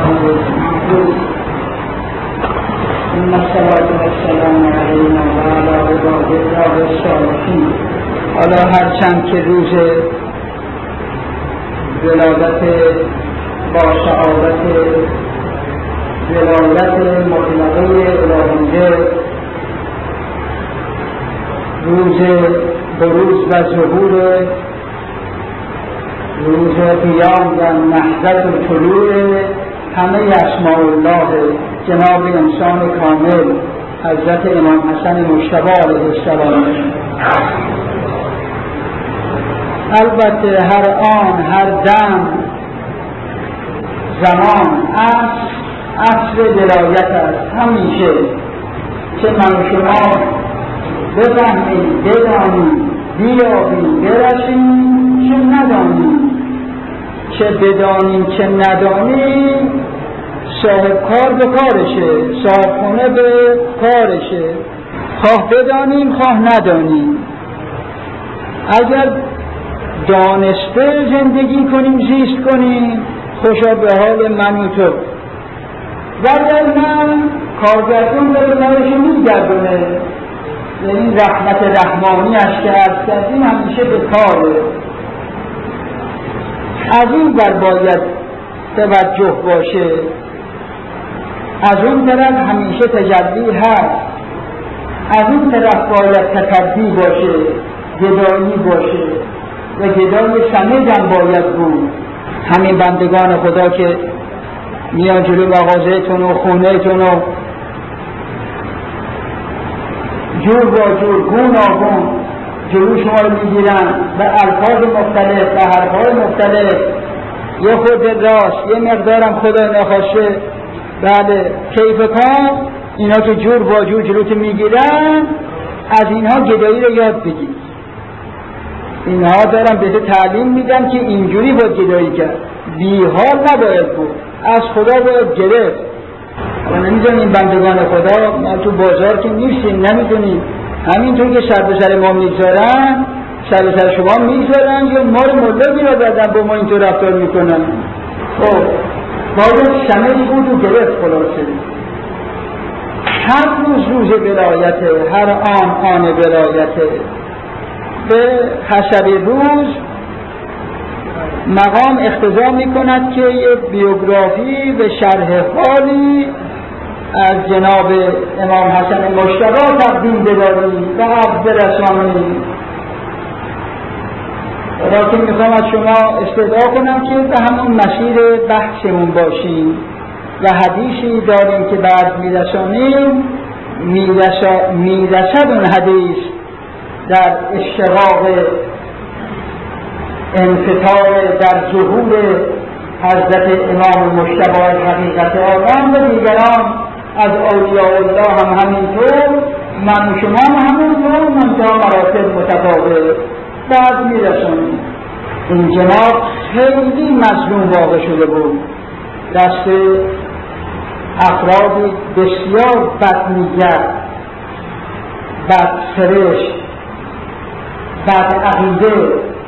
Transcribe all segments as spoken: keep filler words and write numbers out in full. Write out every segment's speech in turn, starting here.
ثم الصلاة والسلام علینا و علی عباد الله الصالحین. حالا هرچند که روز ولادت با سعادت ولایت مطلقه الهیه، روز بروز و ظهور روز قیام و نهضت و طلوع همه اسماء الله جناب انسان کامل حضرت امام حسن مجتبی علیه السلام. البته هر آن هر دم زمان عصر عصر ولایت است. همیشه چه من شما بفهمیم، بدانیم، بیابیم، برسیم، چه ندانیم، چه بدانیم چه ندانیم، صاحب کار به کارشه، صاحب خونه به کارشه. خواه بدانیم خواه ندانیم. اگر دانسته زندگی کنیم، زیست کنیم، خوشا به حال من و تو. و اگر من کارگردون به کنارشو میگردونه، یعنی رحمت رحمانی اش که عرض کردیم همیشه به کاره. از این بر باید توجه باشه، از اون طرف همیشه تجلی هست، از این طرف باید تکبی باشه، گدایی باشه و گدای سمیدم باید بود. همین بندگان خدا که میان جلو مغازه‌تون و خونه‌تون و جور با جور گون آگون جلو شما رو میگیرن و الفاظ مختلف و حرف‌های مختلف، یه خود راست یه مقدارم خدا نخواسته بله کیف کام، اینا که جور با جور جلوت میگیرن، از اینها گدایی رو یاد بگیر. اینها دارم به تعلیم میدم که اینجوری باید گدایی کرد، بی حال نباید بود، از خدا باید گرفت. و نمیدونیم بندگان خدا، ما تو بازار که نیستیم نمیدونیم، همینطور که سر به سر ما میگذارن سر به سر شما میگذارن، یا ما رو ملا گیرا دادن با ما اینطور رفتار میکنن. خب باید شمعی بود و گرفت. خلاصه هر روز روز ولایته، هر آن آن ولایته. به حسب روز مقام اقتضا میکند که یه بیوگرافی به شرح حالی از جناب امام حسن مجتبی تقدیم بداریم و عرض برسانیم. لیکن میخوام از شما استدعا کنم که به همون مسیر بحثمون باشیم و حدیثی داریم که بعد میرسانیم، میرسد اون حدیث در اشتقاق انفتار در ظهور حضرت امام مجتبی حقیقت عالم و دیگران از اولیاء الله هم همینطور، من و شما هم همینطور، منتها مراتب متفاوت بعد میرسونیم. این جناب خیلی مظلوم واقع شده بود، دست افرادی بسیار بدنیت، بدسرشت، بد عقیده.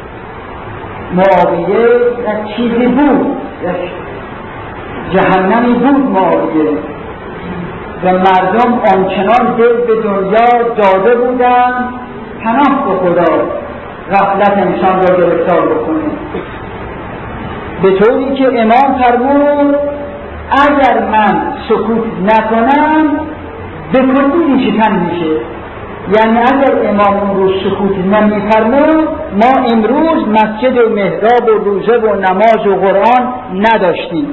معاویه یک چیزی بود، یک جهنمی بود معاویه، و مردم آنچنان دل به دنیا داده بودند پناه به خدا غفلت انسان را گرفتار بکنه، به طوری که امام فرمود اگر من سکوت نکنم به کلی ریشه‌کن میشه. یعنی اگر امام اون روز سکوت نمی‌فرمود ما امروز مسجد و محراب و روزه و نماز و قرآن نداشتیم.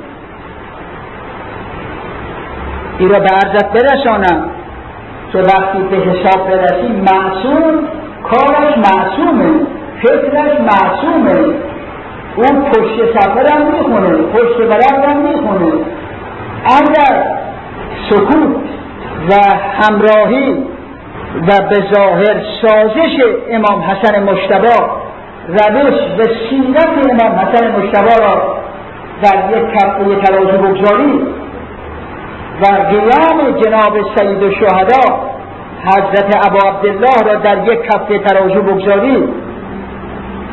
این را به عرضت برسانم که وقتی به حساب برسیم معصوم کارش معصومه، فکرش معصومه، اون پشت سفر هم میخونه، پشت بلد هم میخونه. اگر سکوت و همراهی و به ظاهر سازش امام حسن مجتبی، روش و سیرت امام حسن مجتبی را در یک کفه ترازو بگذاری و قیام جناب سید الشهدا حضرت ابا عبدالله را در یک کفه ترازو بگذاری،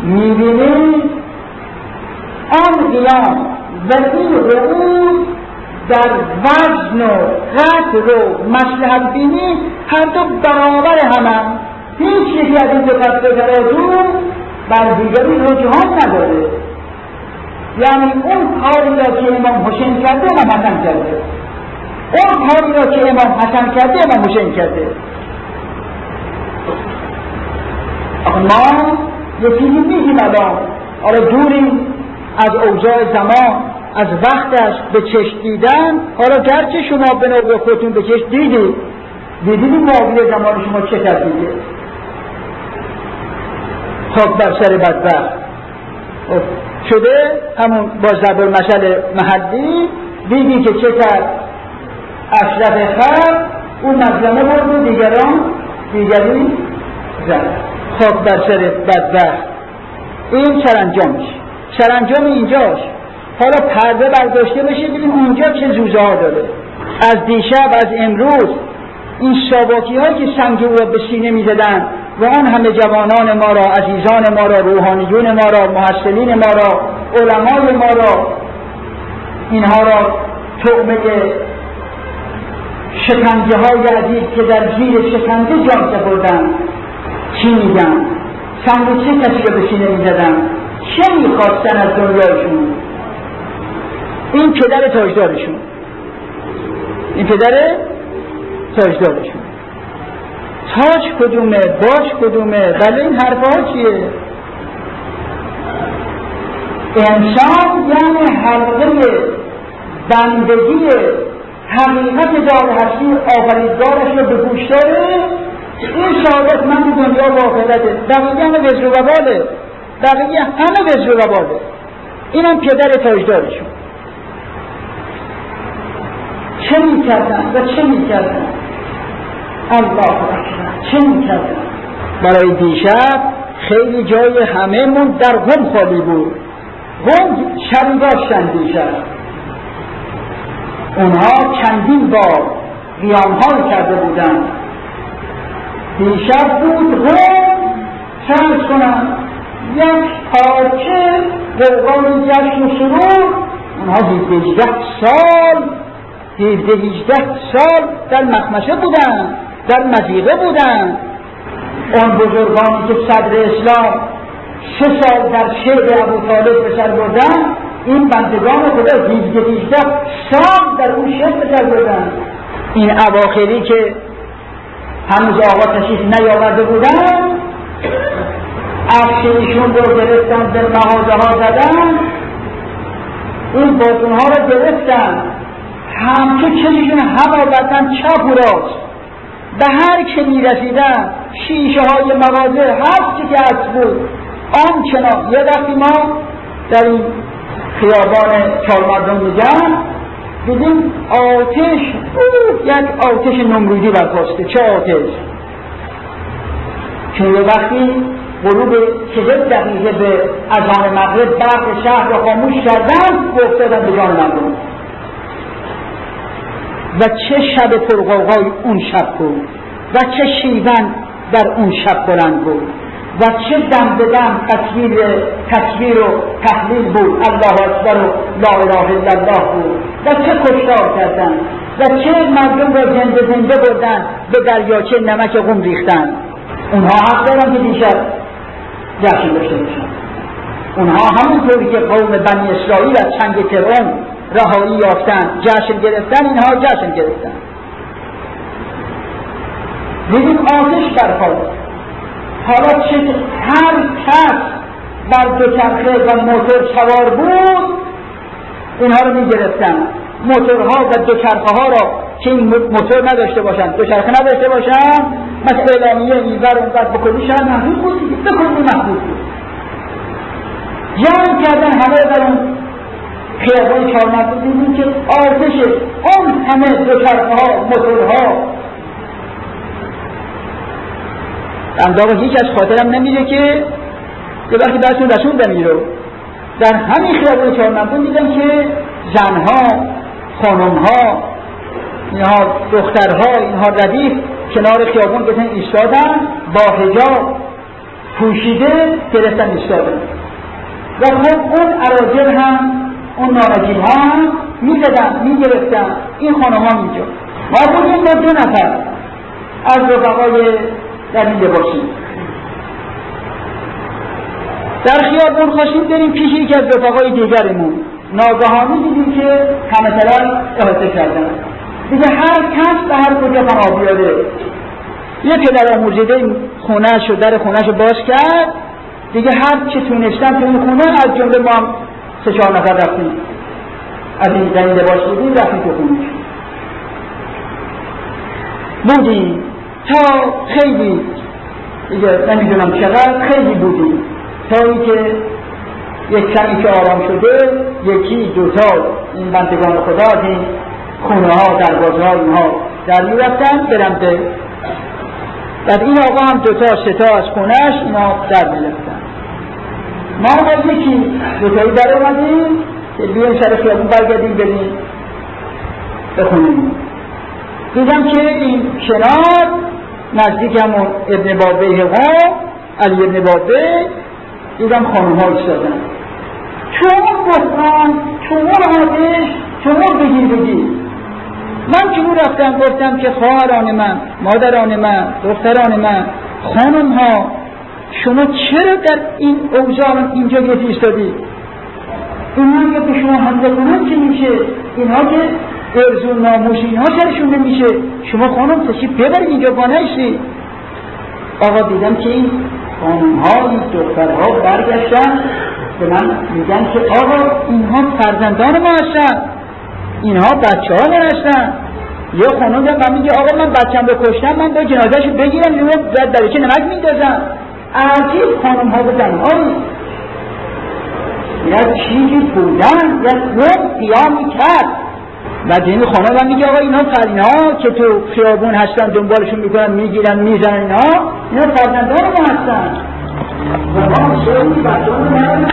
میبینی آن قیام و این رؤوس در وزن و قدر و مصلحت بینی هر دو برابر همن. هیچ یکی از این دو پس ترازو بر دیگری رجحان نداره. یعنی اون کاری را که امام حسین کرده امام حسن کرده، اون کاری را که امام حسن کرده امام حسین کرده. ما یه چیزی میگیم الان، آره دوریم از اوضاع زمان، از وقتش به چشم دیدن. حالا گرچه شما به نوع خودتون به چشم دیدید دیدید این معاویه زمان شما چه تردیده، خاک بر سر بدبخت شده. همون با ضرب المثل محلی دیدی که چه کرد اشرف خلق، اون مظلمه برد و دیگران دیگری زد، خاک بر سر بدبخت. این سرانجامش، سرانجام اینجاش. حالا پرده برداشته بشه ببین اونجا چه زوزه ها داره. از دیشب از امروز این ساواکی هایی که سنگ او را به سینه می زدن و آن همه جوانان ما را، عزیزان ما را، روحانیون ما را، محصلین ما را، علمای ما را، اینها را طعمه شکنجه های عزیز که در زیر شکنجه جان سپردن چی میگن؟ سنگ چه کسی را به سینه می زدن؟ چه می خواستن از دنیایشون؟ این پدر تاجدارشون، این پدر تاجدارشون. تاج کدومه؟ باج کدومه؟ بله این حرفها چیه؟ انسان یعنی حلقه بندگی حقیقت دار هستی آفریدگارش رو به گوش داره. این شهادت من تو دنیا و آخرته، بقیه همه وزر و وباله، بقیه همه وزر و وباله. اینم پدر تاجدارشون. چه می کردن و چه می کردن؟ الله اکبر، چه می کردن؟ برای دیشب خیلی جای همه من در قم خالی بود. قم شبی داشتن دیشب، اونها چندین بار قیام‌ها کرده بودن. دیشب بود قم چند کنن یک پارچه قوقای جشن و سرور. اونها هجده سال هجده هجده سال در مخمشه بودن، در مضیقه بودن. اون بزرگانی که صدر اسلام سه سال در شعر ابو طالب به سر بردن، این بندگان خدا هجده هجده سال در اون شعر به سر بردن. این اواخری که هنوز آقا تشریف نیاورده بودن، افشینشون رو گرفتن، در مغازه ها زدن، این باتون ها رو گرفتن، همچه چششون هم آوردن چپ و راست. به هر که می رسیدن شیشه های مغازه هر چی که از بود آنچنان. یه وقتی ما در این خیابان چهارمردم میگن دیدیم آتش، یک آتش نمرودی برخواسته. چه آتش؟ چون یه وقتی غروب چهل دقیقه به اذان مغرب برق شهر را خاموش کردن و افتادن به جان مردم. و چه شب پرغوغای اون شب بود و چه شیون در اون شب بلند بود و چه دم به دم تصویر تصویر و تحلیل بود، الله اکبر و لا اله الا الله بود. و چه کشتار کردن و چه مردم را زنده زنده بردن به دریاچه نمک قم ریختن. اونها حق دارن که دیشب جشن داشته باشن. اونها همونطوری که قوم بنی اسرائیل از چنگ فرعون رهایی یافتن جشن گرفتن، اینها جشن گرفتن. دیدیم آتش برخاست. حالا چه هر کس بر دوچرخه و موتور سوار بود اینها رو می گرفتن. موتورها و دوچرخه ها را که این موتور نداشته باشن، دوچرخه نداشته باشن، مثل اعلامیه اینور اونور بکلی شهر محدود بود دیگه، بکلی محدود بود. جمع کردن همه در اون خیابان چهارمردم. دیدیم که آتش اون همه دوچرخه ها موتورها انداغ هیچ از خاطرم نمیره که یه وقتی برسون رسول بمیره. در همین خیابان چهارمردم دیدم که زنها، خانمها، اینها دخترها، اینها ردیف کنار خیابان گفتن ایستادن، با حجاب پوشیده گرفتن ایستادن. و خب اون اراجل هم، اون نارجیل ها هم میزدن میگرفتن این خانم ها اینجا. ما بودیم با دو نفر از رفقای در این لباشی در خیابون خواستیم بریم پیش یکی از رفقای دیگرمون، ناگهانی دیدیم که همه طرف احاطه کردن دیگه، هر کس به هر کجا پناه بیاره. یه پدر آموزیده خونه‌اش و در خونه‌اش رو باز کرد دیگه، هر چی تونستن تو این خونه، از جمله ما هم سه چهار نفر رفتیم از این زمین لباس بودیم رفتیم تو خونه بودیم تا خیلی دیگه نمیدونم چقدر، خیلی بودیم تا این که یک کمی که آرام شده یکی دوتا این بندگان خدا از این خونه ها دروازه ها اینها در می رفتن برمده، بعد این آقا هم دوتا سه تا از خونهش اینا در می رفتن. ما با یکی دوتایی در اومدیم که بیایم سر خیابون برگردیم بریم بخونیم. دیدم که این کنار نزدیک همون ابن بابه ها علی ابن بابه دیدم خانوم ها ایستادن، چون گفتم چون آتش چون بگیر بگیر. من چون رفتم گفتم که خواهران من، مادران من، دختران من، خانم ها، شما چرا در این اوضاع اینجا گفت ایستادی؟ اینها که به شما حمله کنن چه میشه؟ اینها که ارز و ناموس اینها سرشون نمیشه، شما خانم تشریف ببرید اینجا بانهشی. آقا دیدم که این خانم ها این دخترها برگشتن به من میگن که آقا اینها فرزندان ما هستن، اینها بچه ها هستن. یه خانم من میگه آقا من بچم رو کشتم، من به جنازه‌شو بگیرم اینو زد درچه نمک میندازم. عجیب خانم ها به زنهایی یا چیزی بودن یا روم قیامی کرد. و این خانم من میگه آقا اینا فرزندان که تو خیابون هستن دنبالشون میکنن میگیرن میزنن، اینا اینا فرزندان ما هستن و ما شیعی بچه ها رو